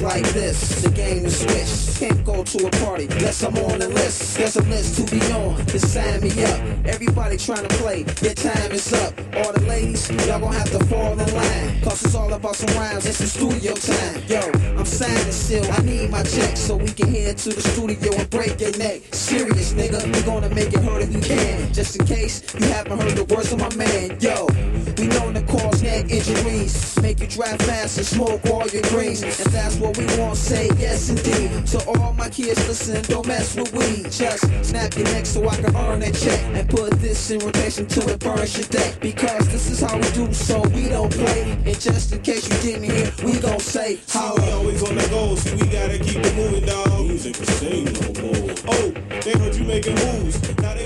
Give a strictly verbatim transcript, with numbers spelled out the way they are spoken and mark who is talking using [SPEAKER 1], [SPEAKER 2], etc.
[SPEAKER 1] like this. The game is switched. Can't go to a party unless I'm on the list. There's a list to be on to sign me up. Everybody trying to play, their time is up. All the ladies, y'all gon' have to fall in line. Cause it's all about some rhymes and some studio time. Yo, I'm signing still, I need my check so we can head to the studio and break your neck. Serious nigga, we gonna make it hurt if you can. Just in case you haven't heard the words of my man. Yo, we known to cause neck injuries, make you drive fast and smoke all your greens. And that's what we want, say yes indeed. To all my kids, listen, don't mess with weed. Just snap your neck so I can earn that check. And put this in rotation till it burns your deck. Because this is how we do, so we don't play. And just in case you didn't hear, we gon' say how
[SPEAKER 2] we always on the go, so we gotta keep it moving, dog.
[SPEAKER 3] Music can sing no more.
[SPEAKER 2] Oh, they heard you making moves. Now they